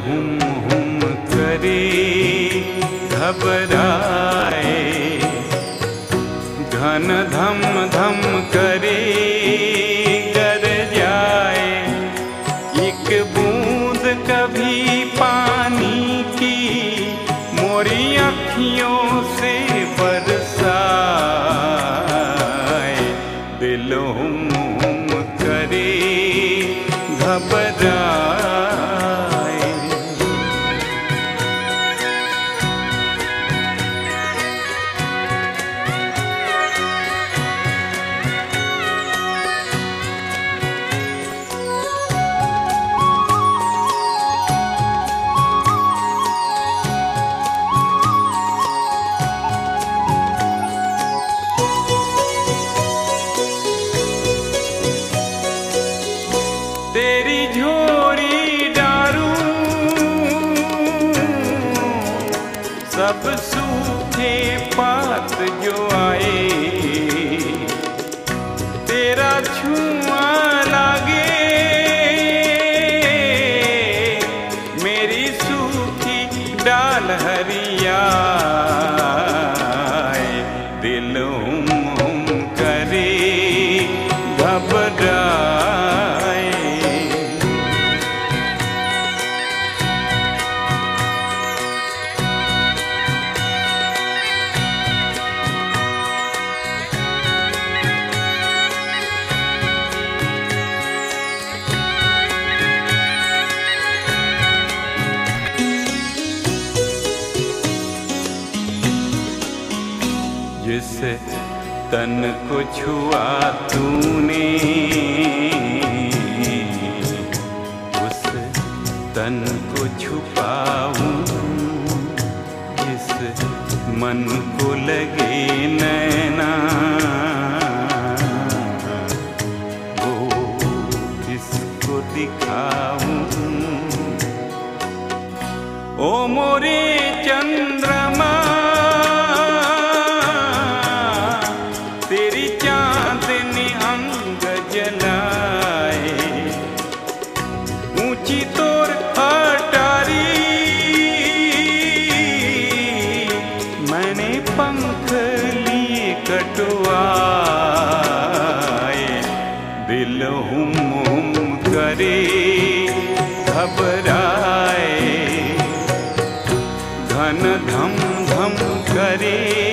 हुम हुम करे घबराए, घन धम धम करे गर जाए। एक बूंद कभी पानी की मोरी अखियों से बरसाए, दिल हुम हुम करे घबराए। तेरी झोरी डारू सब सूखे पात जो आए, तेरा छुआ लागे मेरी सूखी डाल हरियाए, दिल हुम हुम करे घबराए। जिस तन को छुआ तूने उस तन को छुपाऊं, जिस मन को लगे नैना वो किसको दिखाऊं। ओ मोरे चंद्रमा तेरी चांदनी अंग जलाए, ऊंची तोर अटारी मैंने पंख लिए कटवाए, दिल हुम हुम करे घबराए, घन धम धम करे